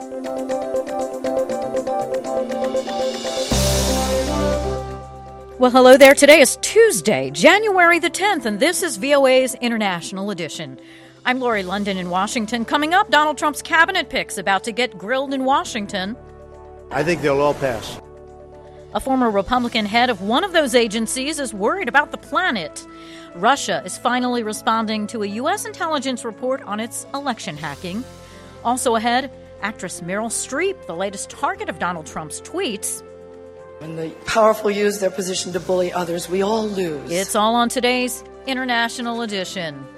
Well, hello there. Today is Tuesday, January the 10th, and this is VOA's International Edition. I'm Lori London in Washington. Coming up, Donald Trump's cabinet picks about to get grilled in Washington. I think they'll all pass. A former Republican head of one of those agencies is worried about the planet. Russia is finally responding to a U.S. intelligence report on its election hacking. Also ahead, actress Meryl Streep, the latest target of Donald Trump's tweets. When the powerful use their position to bully others, we all lose. It's all on today's International Edition.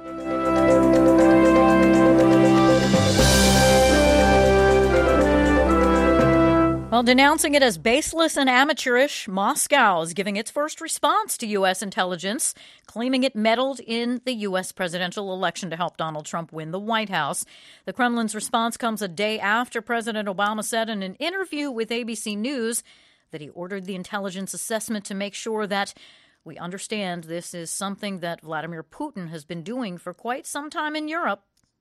Well, denouncing it as baseless and amateurish, Moscow is giving its first response to U.S. intelligence, claiming it meddled in the U.S. presidential election to help Donald Trump win the White House. The Kremlin's response comes a day after President Obama said in an interview with ABC News that he ordered the intelligence assessment to make sure that we understand this is something that Vladimir Putin has been doing for quite some time in Europe.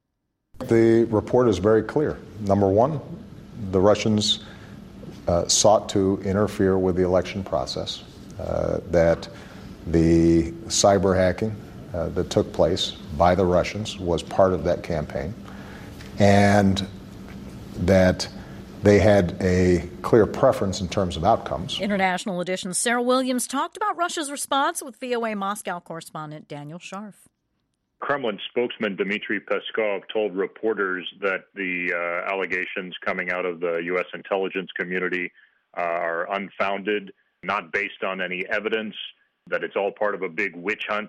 The report is very clear. Number one, the Russians sought to interfere with the election process, that the cyber hacking that took place by the Russians was part of that campaign, and that they had a clear preference in terms of outcomes. International Edition's Sarah Williams talked about Russia's response with VOA Moscow correspondent Daniel Scharf. Kremlin spokesman Dmitry Peskov told reporters that the allegations coming out of the U.S. intelligence community are unfounded, not based on any evidence, that it's all part of a big witch hunt,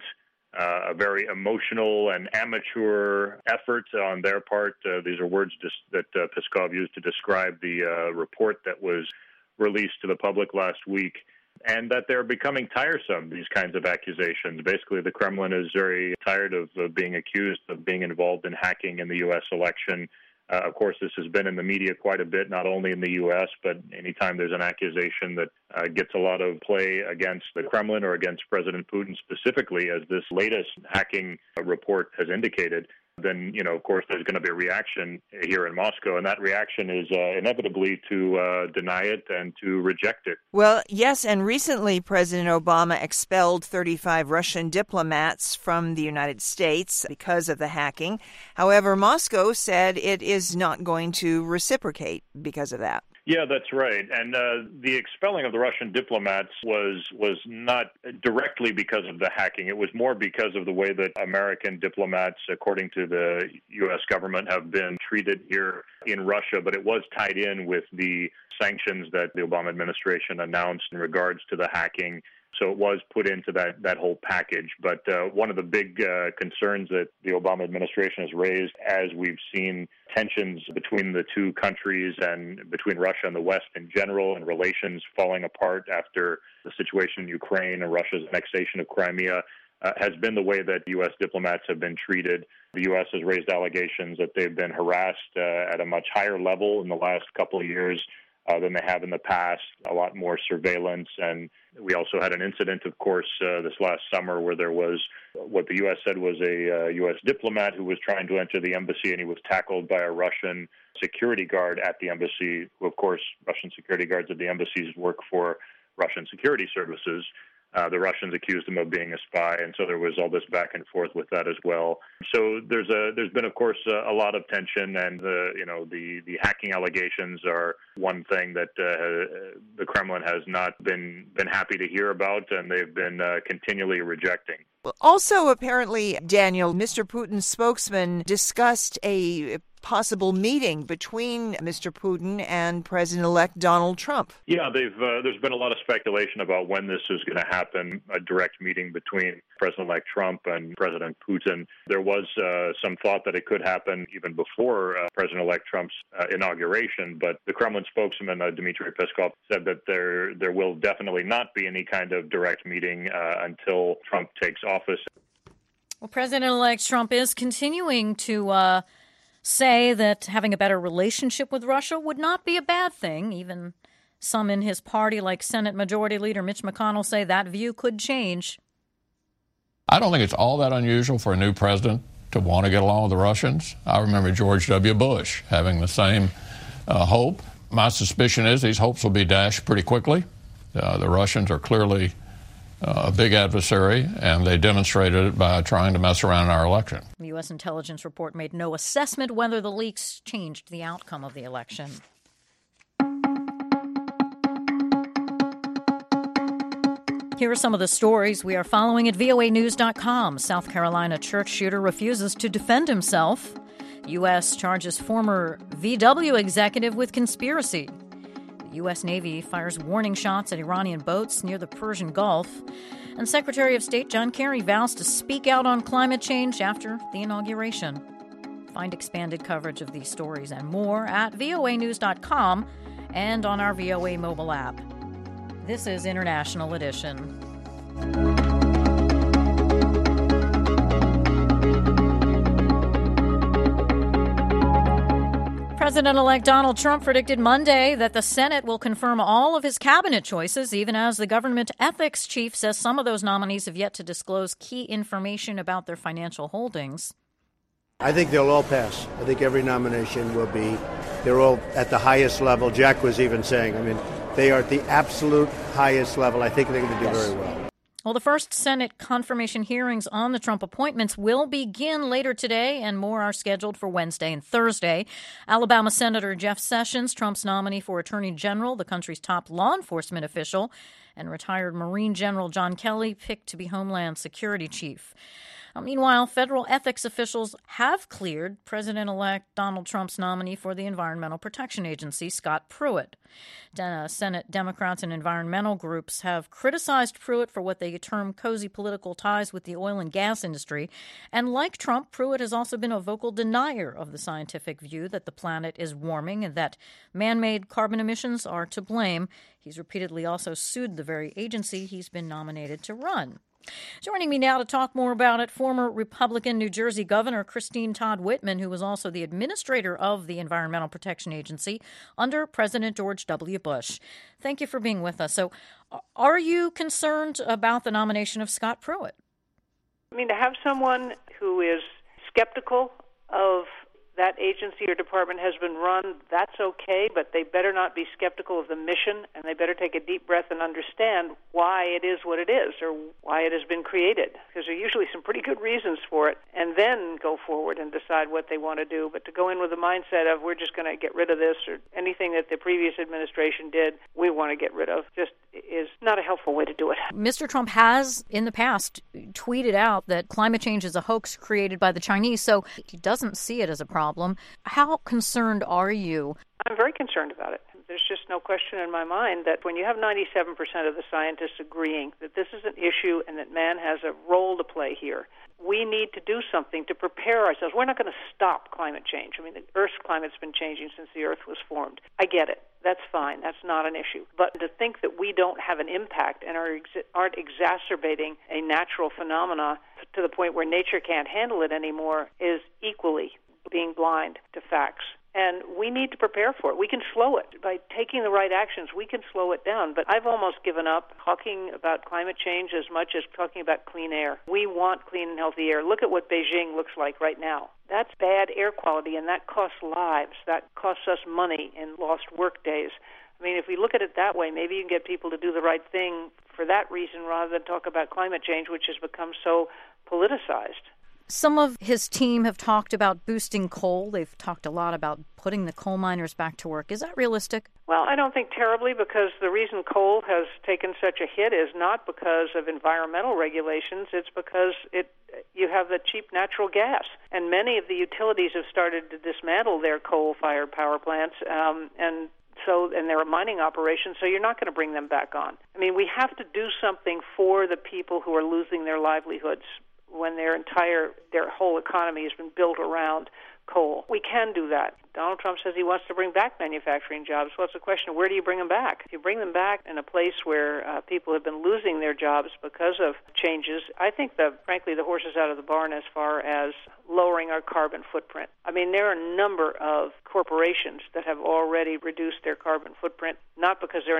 a very emotional and amateur effort on their part. These are words that Peskov used to describe the report that was released to the public last week, and that they're becoming tiresome, these kinds of accusations. Basically, the Kremlin is very tired of being accused of being involved in hacking in the U.S. election. Of course, this has been in the media quite a bit, not only in the U.S., but anytime there's an accusation that gets a lot of play against the Kremlin or against President Putin specifically, as this latest hacking report has indicated, then, of course, there's going to be a reaction here in Moscow, and that reaction is inevitably to deny it and to reject it. Well, yes, and recently President Obama expelled 35 Russian diplomats from the United States because of the hacking. However, Moscow said it is not going to reciprocate because of that. Yeah, that's right. And the expelling of the Russian diplomats was not directly because of the hacking. It was more because of the way that American diplomats, according to the U.S. government, have been treated here in Russia. But it was tied in with the sanctions that the Obama administration announced in regards to the hacking. So it was put into that whole package. But one of the big concerns that the Obama administration has raised, as we've seen tensions between the two countries and between Russia and the West in general, and relations falling apart after the situation in Ukraine and Russia's annexation of Crimea, has been the way that U.S. diplomats have been treated. The U.S. has raised allegations that they've been harassed at a much higher level in the last couple of years than they have in the past, a lot more surveillance. And we also had an incident, of course, this last summer where there was what the U.S. said was a U.S. diplomat who was trying to enter the embassy, and he was tackled by a Russian security guard at the embassy, who, of course, Russian security guards at the embassies work for Russian security services. The Russians accused him of being a spy, and so there was all this back and forth with that as well. So there's been, of course, a lot of tension, and the hacking allegations are one thing that the Kremlin has not been happy to hear about, and they've been continually rejecting. Also, apparently, Daniel, Mr. Putin's spokesman discussed a possible meeting between Mr. Putin and President-elect Donald Trump. Yeah, there's been a lot of speculation about when this is going to happen, a direct meeting between President-elect Trump and President Putin. There was some thought that it could happen even before President-elect Trump's inauguration, but the Kremlin spokesman, Dmitry Peskov, said that there will definitely not be any kind of direct meeting until Trump takes office. Well, President-elect Trump is continuing to say that having a better relationship with Russia would not be a bad thing. Even some in his party, like Senate Majority Leader Mitch McConnell, say that view could change. I don't think it's all that unusual for a new president to want to get along with the Russians. I remember George W. Bush having the same hope. My suspicion is these hopes will be dashed pretty quickly. The Russians are clearly a big adversary, and they demonstrated it by trying to mess around in our election. The U.S. intelligence report made no assessment whether the leaks changed the outcome of the election. Here are some of the stories we are following at voanews.com. South Carolina church shooter refuses to defend himself. U.S. charges former VW executive with conspiracy. The U.S. Navy fires warning shots at Iranian boats near the Persian Gulf. And Secretary of State John Kerry vows to speak out on climate change after the inauguration. Find expanded coverage of these stories and more at voanews.com and on our VOA mobile app. This is International Edition. President-elect Donald Trump predicted Monday that the Senate will confirm all of his cabinet choices, even as the government ethics chief says some of those nominees have yet to disclose key information about their financial holdings. I think they'll all pass. I think every nomination will be, they're all at the highest level. Jack was even saying, they are at the absolute highest level. I think they're going to do very well. Well, the first Senate confirmation hearings on the Trump appointments will begin later today, and more are scheduled for Wednesday and Thursday. Alabama Senator Jeff Sessions, Trump's nominee for Attorney General, the country's top law enforcement official, and retired Marine General John Kelly picked to be Homeland Security Chief. Meanwhile, federal ethics officials have cleared President-elect Donald Trump's nominee for the Environmental Protection Agency, Scott Pruitt. Senate Democrats and environmental groups have criticized Pruitt for what they term cozy political ties with the oil and gas industry. And like Trump, Pruitt has also been a vocal denier of the scientific view that the planet is warming and that man-made carbon emissions are to blame. He's repeatedly also sued the very agency he's been nominated to run. Joining me now to talk more about it, former Republican New Jersey Governor Christine Todd Whitman, who was also the administrator of the Environmental Protection Agency under President George W. Bush. Thank you for being with us. So, are you concerned about the nomination of Scott Pruitt? To have someone who is skeptical of that agency or department has been run, that's okay, but they better not be skeptical of the mission, and they better take a deep breath and understand why it is what it is or why it has been created, because there are usually some pretty good reasons for it, and then go forward and decide what they want to do. But to go in with the mindset of we're just going to get rid of this or anything that the previous administration did, we want to get rid of, just is not a helpful way to do it. Mr. Trump has, in the past, tweeted out that climate change is a hoax created by the Chinese, so he doesn't see it as a problem. How concerned are you? I'm very concerned about it. There's just no question in my mind that when you have 97% of the scientists agreeing that this is an issue and that man has a role to play here, we need to do something to prepare ourselves. We're not going to stop climate change. The Earth's climate's been changing since the Earth was formed. I get it. That's fine. That's not an issue. But to think that we don't have an impact and aren't exacerbating a natural phenomena to the point where nature can't handle it anymore is equally being blind to facts. And we need to prepare for it. We can slow it. By taking the right actions, we can slow it down. But I've almost given up talking about climate change as much as talking about clean air. We want clean and healthy air. Look at what Beijing looks like right now. That's bad air quality, and that costs lives. That costs us money in lost work days. If we look at it that way, maybe you can get people to do the right thing for that reason rather than talk about climate change, which has become so politicized. Some of his team have talked about boosting coal. They've talked a lot about putting the coal miners back to work. Is that realistic? Well, I don't think terribly, because the reason coal has taken such a hit is not because of environmental regulations. It's because you have the cheap natural gas. And many of the utilities have started to dismantle their coal-fired power plants, and there are mining operations, so you're not going to bring them back on. We have to do something for the people who are losing their livelihoods when their whole economy has been built around coal. We can do that. Donald Trump says he wants to bring back manufacturing jobs. What's the question? Where do you bring them back? If you bring them back in a place where people have been losing their jobs because of changes, I think, frankly, the horse is out of the barn as far as lowering our carbon footprint. There are a number of corporations that have already reduced their carbon footprint, not because there's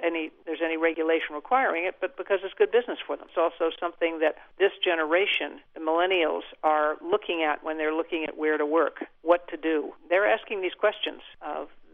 any regulation requiring it, but because it's good business for them. It's also something that this generation, the millennials, are looking at when they're looking at where to work, what to do. They're asking these questions of the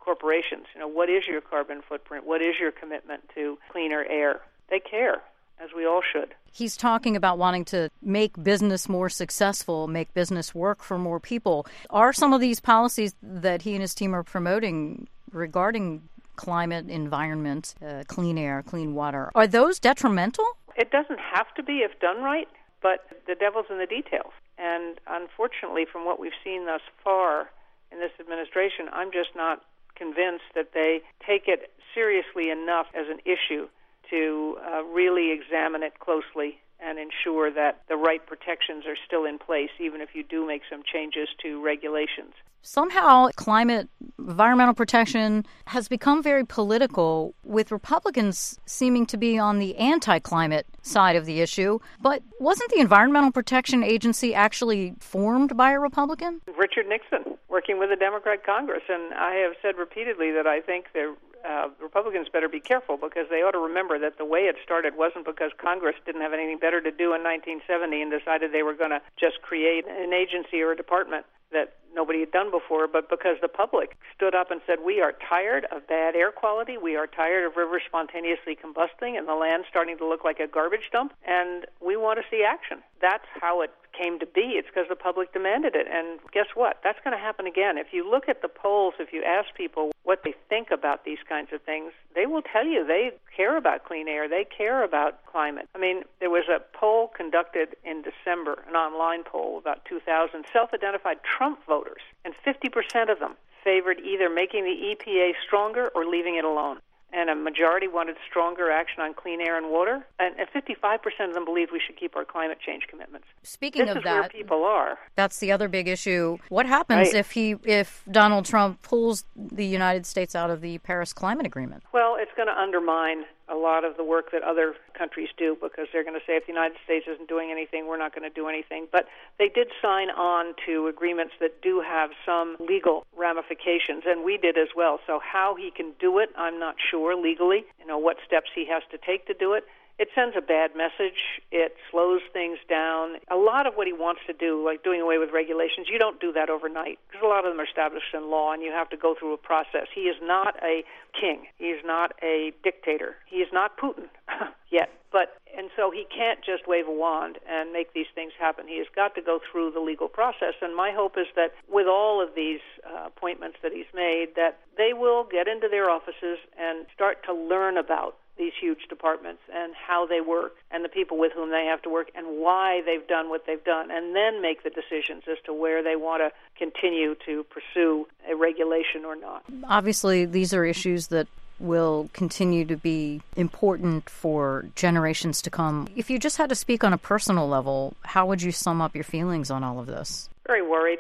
corporations. What is your carbon footprint? What is your commitment to cleaner air? They care, as we all should. He's talking about wanting to make business more successful, make business work for more people. Are some of these policies that he and his team are promoting regarding climate, environment, clean air, clean water, are those detrimental? It doesn't have to be if done right, but the devil's in the details. And unfortunately, from what we've seen thus far in this administration, I'm just not convinced that they take it seriously enough as an issue to really examine it closely and ensure that the right protections are still in place, even if you do make some changes to regulations. Somehow, climate, environmental protection has become very political, with Republicans seeming to be on the anti-climate side of the issue. But wasn't the Environmental Protection Agency actually formed by a Republican? Richard Nixon, working with the Democrat Congress. And I have said repeatedly that I think the Republicans better be careful, because they ought to remember that the way it started wasn't because Congress didn't have anything better to do in 1970 and decided they were going to just create an agency or a department that nobody had done before, but because the public stood up and said, we are tired of bad air quality, we are tired of rivers spontaneously combusting and the land starting to look like a garbage dump, and we want to see action. That's how it came to be. It's because the public demanded it. And guess what? That's going to happen again. If you look at the polls, if you ask people what they think about these kinds of things, they will tell you they care about clean air. They care about climate. I mean, there was a poll conducted in December, an online poll, about 2,000 self-identified Trump voters, and 50% of them favored either making the EPA stronger or leaving it alone. And a majority wanted stronger action on clean air and water, and 55% of them believe we should keep our climate change commitments. Speaking of that, this is where people are. That's the other big issue. What happens if Donald Trump pulls the United States out of the Paris Climate Agreement? Well, it's going to undermine a lot of the work that other countries do, because they're going to say if the United States isn't doing anything, we're not going to do anything. But they did sign on to agreements that do have some legal ramifications, and we did as well. So how he can do it, I'm not sure legally, what steps he has to take to do it. It sends a bad message. It slows things down. A lot of what he wants to do, like doing away with regulations, you don't do that overnight, because a lot of them are established in law, and you have to go through a process. He is not a king. He is not a dictator. He is not Putin yet. And so he can't just wave a wand and make these things happen. He has got to go through the legal process. And my hope is that with all of these appointments that he's made, that they will get into their offices and start to learn about these huge departments and how they work and the people with whom they have to work and why they've done what they've done, and then make the decisions as to where they want to continue to pursue a regulation or not. Obviously, these are issues that will continue to be important for generations to come. If you just had to speak on a personal level, how would you sum up your feelings on all of this? Very worried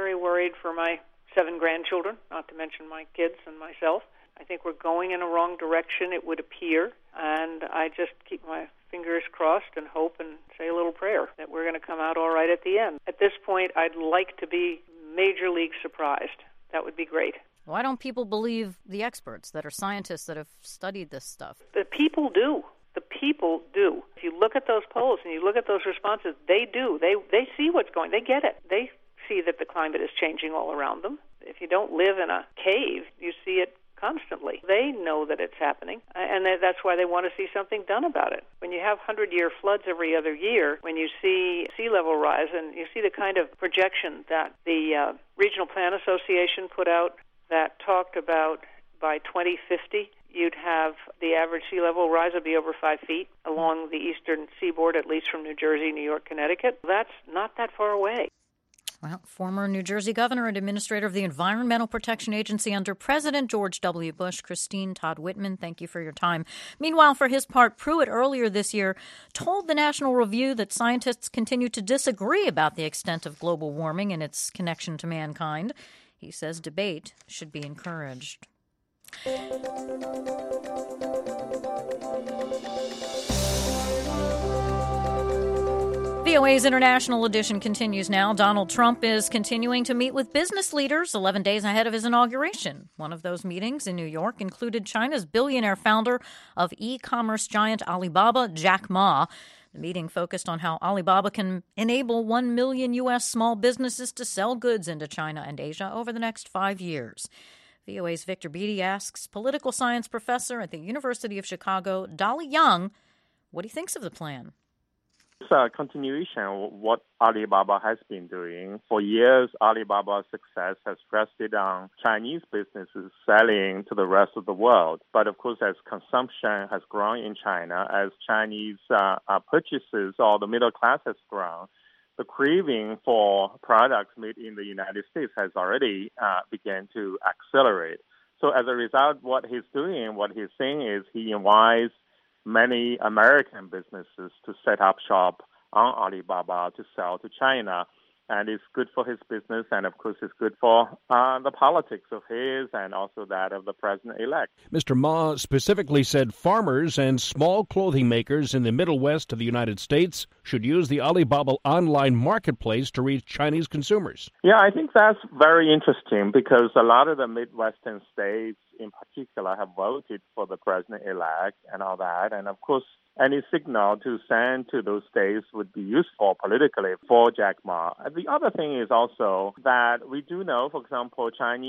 for my 7 grandchildren, not to mention my kids and myself. I think we're going in a wrong direction, it would appear, and I just keep my fingers crossed and hope and say a little prayer that we're going to come out all right at the end. At this point, I'd like to be major league surprised. That would be great. Why don't people believe the experts that are scientists that have studied this stuff? The people do. The people do. If you look at those polls and you look at those responses, they do. They see what's going. They get it. They see that the climate is changing all around them. If you don't live in a cave, you see it constantly. They know that it's happening, and that's why they want to see something done about it. When you have 100-year floods every other year, when you see sea level rise, and you see the kind of projection that the Regional Plan Association put out that talked about by 2050, you'd have the average sea level rise would be over 5 feet along the eastern seaboard, at least from New Jersey, New York, Connecticut. That's not that far away. Well, former New Jersey governor and administrator of the Environmental Protection Agency under President George W. Bush, Christine Todd Whitman, thank you for your time. Meanwhile, for his part, Pruitt earlier this year told the National Review that scientists continue to disagree about the extent of global warming and its connection to mankind. He says debate should be encouraged. VOA's International Edition continues now. Donald Trump is continuing to meet with business leaders 11 days ahead of his inauguration. One of those meetings in New York included China's billionaire founder of e-commerce giant Alibaba, Jack Ma. The meeting focused on how Alibaba can enable 1 million U.S. small businesses to sell goods into China and Asia over the next 5 years. VOA's Victor Beattie asks political science professor at the University of Chicago, Dolly Young, what he thinks of the plan. It's a continuation of what Alibaba has been doing. For years, Alibaba's success has rested on Chinese businesses selling to the rest of the world. But of course, as consumption has grown in China, as Chinese purchases or the middle class has grown, the craving for products made in the United States has already begun to accelerate. So as a result, what he's saying is he invites many American businesses to set up shop on Alibaba to sell to China. And it's good for his business, and of course it's good for the politics of his and also that of the president-elect. Mr. Ma specifically said farmers and small clothing makers in the Middle West of the United States should use the Alibaba online marketplace to reach Chinese consumers. Yeah, I think that's very interesting because a lot of the Midwestern states in particular have voted for the president-elect and all that. And of course, any signal to send to those states would be useful politically for Jack Ma. The other thing is also that we do know, for example,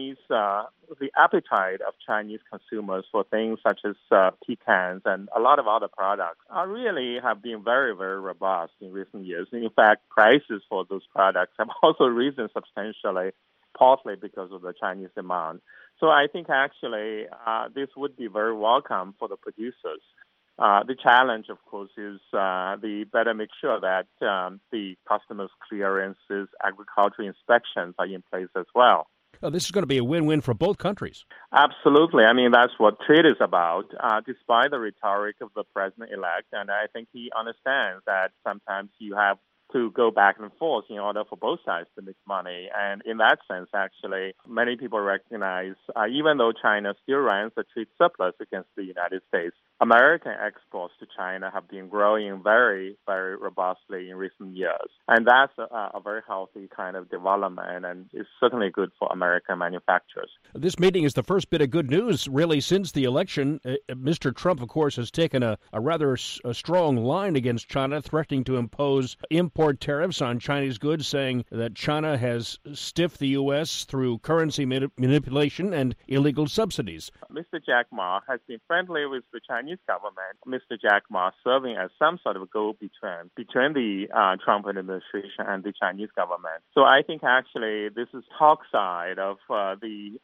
the appetite of Chinese consumers for things such as pecans and a lot of other products really have been very, very robust in recent years. In fact, prices for those products have also risen substantially, partly because of the Chinese demand. So I think actually this would be very welcome for the producers. The challenge, of course, is the better make sure that the customs clearances, agricultural inspections are in place as well. This is going to be a win-win for both countries. Absolutely. I mean, that's what trade is about, despite the rhetoric of the president-elect. And I think he understands that sometimes you have to go back and forth in order for both sides to make money. And in that sense, actually, many people recognize, even though China still runs a trade surplus against the United States, American exports to China have been growing very, very robustly in recent years. And that's a very healthy kind of development, and it's certainly good for American manufacturers. This meeting is the first bit of good news, really, since the election. Mr. Trump, of course, has taken a rather strong line against China, threatening to impose import tariffs on Chinese goods, saying that China has stiffed the U.S. through currency manipulation and illegal subsidies. Mr. Jack Ma has been friendly with the Chinese government. Mr. Jack Ma serving as some sort of a go-between between the Trump administration and the Chinese government. So I think actually this is talk side of the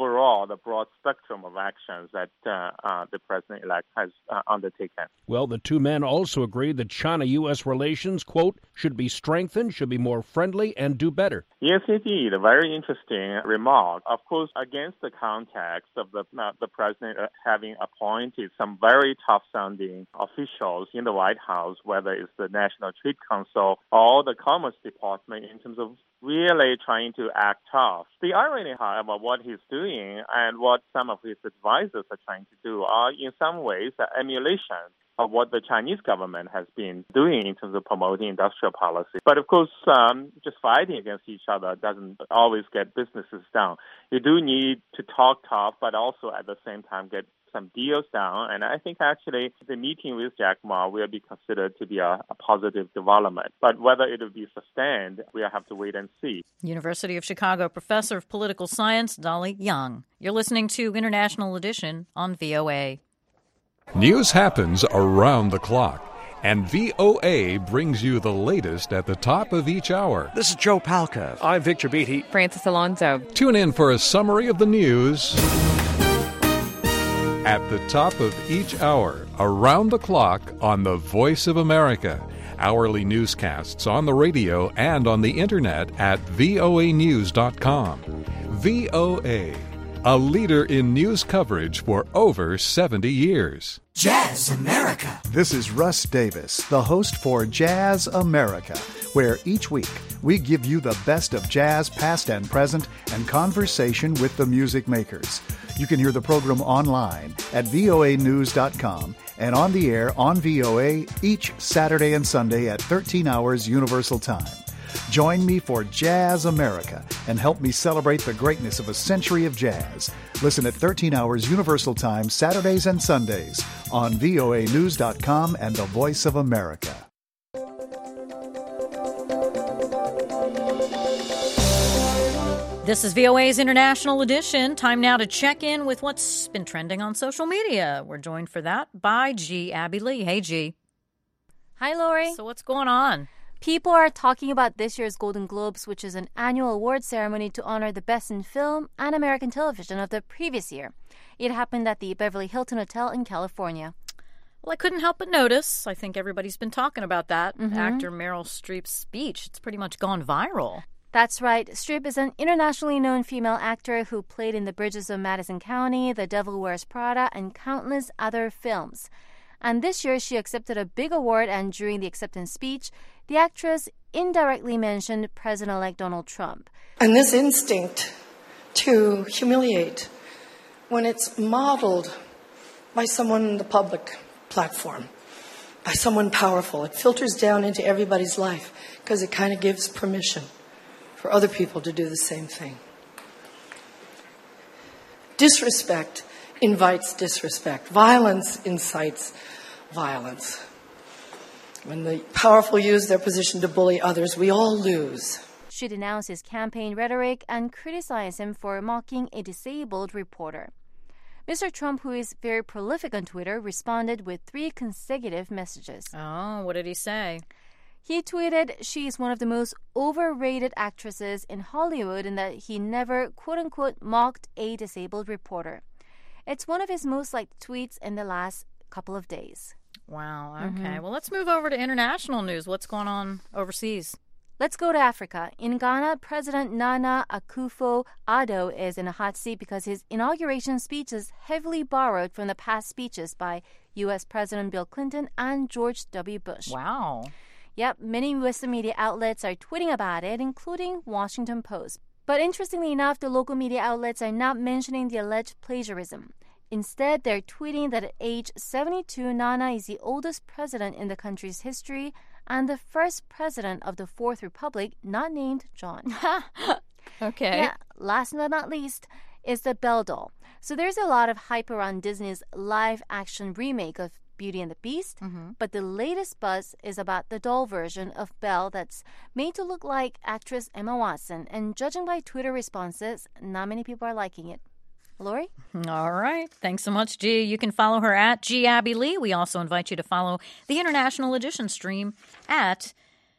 broad spectrum of actions that the president-elect has undertaken. Well, the two men also agreed that China-U.S. relations, quote, should be strengthened, should be more friendly, and do better. Yes, indeed. A very interesting remark. Of course, against the context of the president having appointed some very tough-sounding officials in the White House, whether it's the National Trade Council or the Commerce Department, in terms of really trying to act tough. The irony, however, what he's doing and what some of his advisors are trying to do are in some ways an emulation of what the Chinese government has been doing in terms of promoting industrial policy. But of course, just fighting against each other doesn't always get businesses done. You do need to talk tough, but also at the same time get some deals down. And I think actually the meeting with Jack Ma will be considered to be a positive development. But whether it will be sustained, we'll have to wait and see. University of Chicago professor of political science, Dolly Young. You're listening to International Edition on VOA. News happens around the clock, and VOA brings you the latest at the top of each hour. This is Joe Palca. I'm Victor Beattie. Francis Alonso. Tune in for a summary of the news at the top of each hour, around the clock on the Voice of America. Hourly newscasts on the radio and on the internet at voanews.com. VOA, a leader in news coverage for over 70 years. Jazz America. This is Russ Davis, the host for Jazz America, where each week we give you the best of jazz past and present and conversation with the music makers. You can hear the program online at voanews.com and on the air on VOA each Saturday and Sunday at 13 hours Universal Time. Join me for Jazz America and help me celebrate the greatness of a century of jazz. Listen at 13 hours Universal Time Saturdays and Sundays on voanews.com and the Voice of America. This is VOA's International Edition. Time now to check in with what's been trending on social media. We're joined for that by G. Abby Lee. Hey, G. Hi, Lori. So what's going on? People are talking about this year's Golden Globes, which is an annual award ceremony to honor the best in film and American television of the previous year. It happened at the Beverly Hilton Hotel in California. Well, I couldn't help but notice. I think everybody's been talking about that. Actor Meryl Streep's speech. It's pretty much gone viral. That's right. Streep is an internationally known female actor who played in The Bridges of Madison County, The Devil Wears Prada, and countless other films. And this year, she accepted a big award, and during the acceptance speech, the actress indirectly mentioned President-elect Donald Trump. And this instinct to humiliate, when it's modeled by someone in the public platform, by someone powerful, it filters down into everybody's life because it kind of gives permission for other people to do the same thing. Disrespect invites disrespect. Violence incites violence. When the powerful use their position to bully others, we all lose. She denounced his campaign rhetoric and criticized him for mocking a disabled reporter. Mr. Trump, who is very prolific on Twitter, responded with 3 consecutive messages. Oh, what did he say? He tweeted, "She is one of the most overrated actresses in Hollywood," and that he never, quote-unquote, mocked a disabled reporter. It's one of his most liked tweets in the last couple of days. Wow, okay. Well, let's move over to international news. What's going on overseas? Let's go to Africa. In Ghana, President Nana Akufo-Addo is in a hot seat because his inauguration speech is heavily borrowed from the past speeches by U.S. President Bill Clinton and George W. Bush. Wow. Yep, many Western media outlets are tweeting about it, including Washington Post. But interestingly enough, the local media outlets are not mentioning the alleged plagiarism. Instead, they're tweeting that at age 72, Nana is the oldest president in the country's history and the first president of the Fourth Republic not named John. Okay. Yeah, last but not least is the Belle doll. So there's a lot of hype around Disney's live-action remake of Beauty and the Beast, but the latest buzz is about the doll version of Belle that's made to look like actress Emma Watson, and judging by Twitter responses, not many people are liking it. Lori? All right. Thanks so much, G. You can follow her at G. Abby Lee. We also invite you to follow the International Edition stream at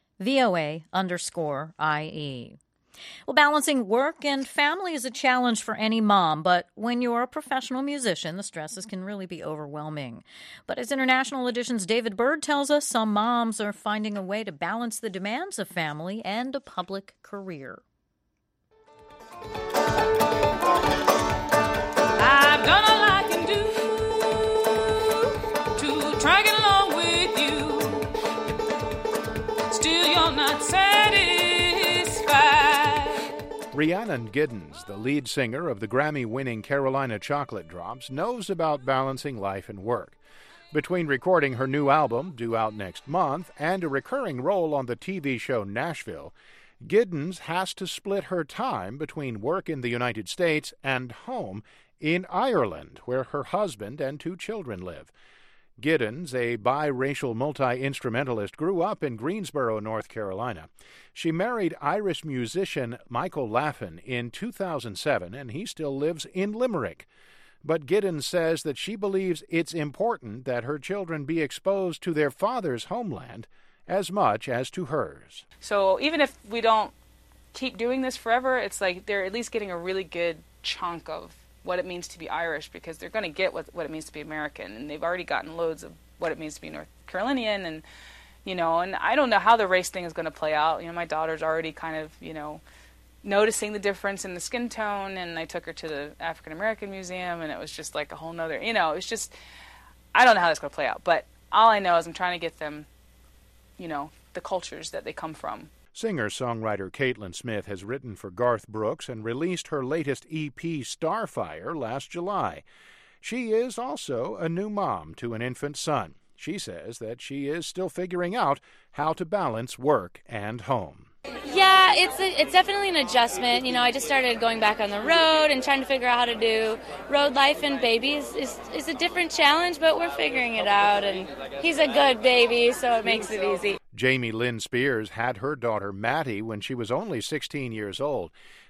VOA_IE. Well, balancing work and family is a challenge for any mom, but when you're a professional musician, the stresses can really be overwhelming. But as International Edition's David Bird tells us, some moms are finding a way to balance the demands of family and a public career. I've done all I can do to try get along with you. Still, you're not satisfied. Rhiannon Giddens, the lead singer of the Grammy-winning Carolina Chocolate Drops, knows about balancing life and work. Between recording her new album, due out next month, and a recurring role on the TV show Nashville, Giddens has to split her time between work in the United States and home in Ireland, where her husband and 2 children live. Giddens, a biracial multi-instrumentalist, grew up in Greensboro, North Carolina. She married Irish musician Michael Laffin in 2007, and he still lives in Limerick. But Giddens says that she believes it's important that her children be exposed to their father's homeland as much as to hers. So even if we don't keep doing this forever, it's like they're at least getting a really good chunk of what it means to be Irish, because they're going to get what it means to be American, and they've already gotten loads of what it means to be North Carolinian, and and I don't know how the race thing is going to play out. My daughter's already kind of, noticing the difference in the skin tone, and I took her to the African American Museum, and it was just like a whole nother, it's just, I don't know how that's going to play out, but all I know is I'm trying to get them, the cultures that they come from. Singer-songwriter Caitlin Smith has written for Garth Brooks and released her latest EP, Starfire, last July. She is also a new mom to an infant son. She says that she is still figuring out how to balance work and home. Yeah, it's definitely an adjustment. I just started going back on the road and trying to figure out how to do road life, and baby is a different challenge, but we're figuring it out, and he's a good baby, so it makes it easy. Jamie Lynn Spears had her daughter Maddie when she was only 16 years old.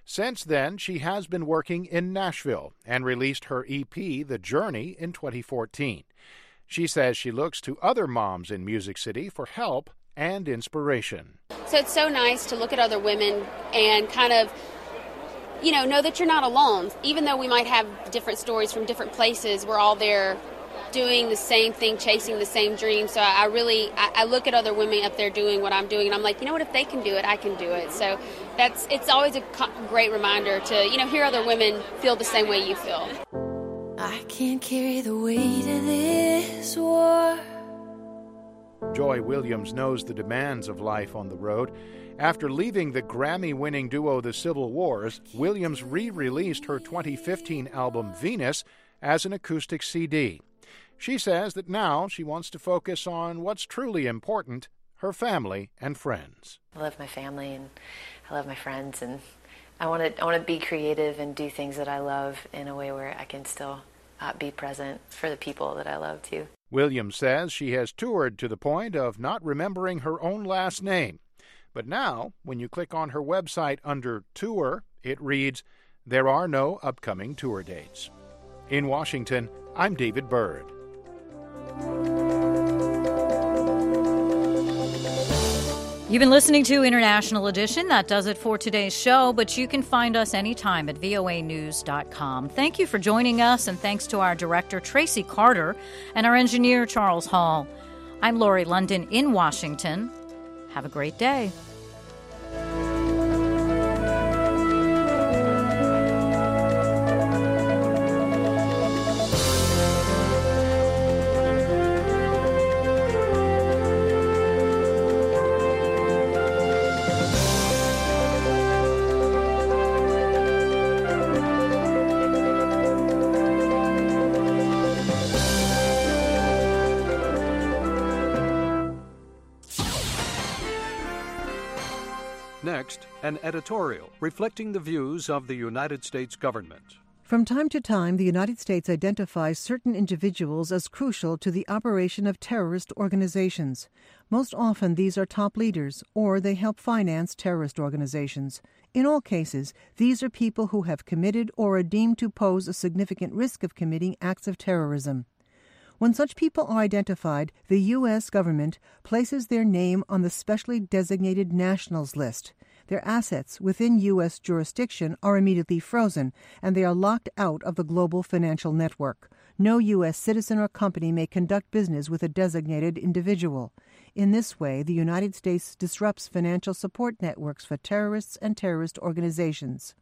Since then, she has been working in Nashville and released her EP, The Journey, in 2014. She says she looks to other moms in Music City for help and inspiration. So it's so nice to look at other women and kind of, know that you're not alone. Even though we might have different stories from different places, we're all there doing the same thing, chasing the same dream. So I look at other women up there doing what I'm doing, and I'm like, what, if they can do it, I can do it. So it's always a great reminder to, hear other women feel the same way you feel. I can't carry the weight of this war. Joy Williams knows the demands of life on the road. After leaving the Grammy-winning duo The Civil Wars, Williams re-released her 2015 album Venus as an acoustic CD. She says that now she wants to focus on what's truly important, her family and friends. I love my family and I love my friends, and I want to be creative and do things that I love in a way where I can still be present for the people that I love too. Williams says she has toured to the point of not remembering her own last name. But now, when you click on her website under Tour, it reads, "There are no upcoming tour dates." In Washington, I'm David Byrd. You've been listening to International Edition. That does it for today's show, but you can find us anytime at voanews.com. Thank you for joining us, and thanks to our director, Tracy Carter, and our engineer, Charles Hall. I'm Lori London in Washington. Have a great day. Next, an editorial reflecting the views of the United States government. From time to time, the United States identifies certain individuals as crucial to the operation of terrorist organizations. Most often, these are top leaders, or they help finance terrorist organizations. In all cases, these are people who have committed or are deemed to pose a significant risk of committing acts of terrorism. When such people are identified, the U.S. government places their name on the specially designated nationals list. Their assets within U.S. jurisdiction are immediately frozen, and they are locked out of the global financial network. No U.S. citizen or company may conduct business with a designated individual. In this way, the United States disrupts financial support networks for terrorists and terrorist organizations.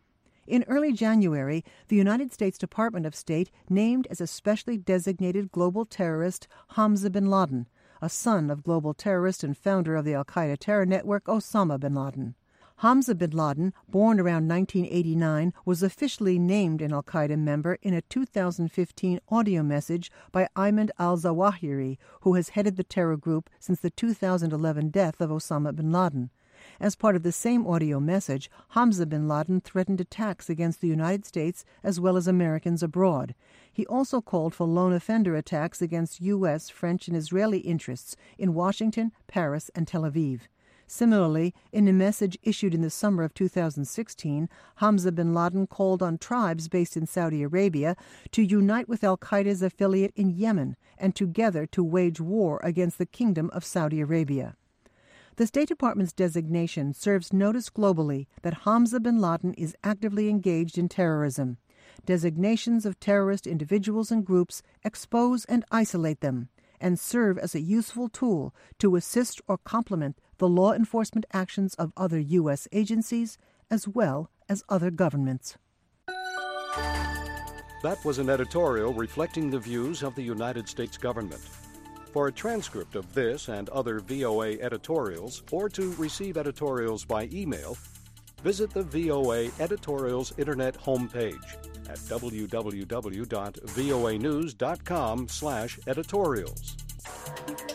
In early January, the United States Department of State named as a specially designated global terrorist Hamza bin Laden, a son of global terrorist and founder of the al-Qaeda terror network Osama bin Laden. Hamza bin Laden, born around 1989, was officially named an al-Qaeda member in a 2015 audio message by Ayman al-Zawahiri, who has headed the terror group since the 2011 death of Osama bin Laden. As part of the same audio message, Hamza bin Laden threatened attacks against the United States as well as Americans abroad. He also called for lone offender attacks against U.S., French, and Israeli interests in Washington, Paris, and Tel Aviv. Similarly, in a message issued in the summer of 2016, Hamza bin Laden called on tribes based in Saudi Arabia to unite with al-Qaeda's affiliate in Yemen and together to wage war against the Kingdom of Saudi Arabia. The State Department's designation serves notice globally that Hamza bin Laden is actively engaged in terrorism. Designations of terrorist individuals and groups expose and isolate them and serve as a useful tool to assist or complement the law enforcement actions of other U.S. agencies as well as other governments. That was an editorial reflecting the views of the United States government. For a transcript of this and other VOA editorials, or to receive editorials by email, visit the VOA Editorials Internet homepage at www.voanews.com/editorials.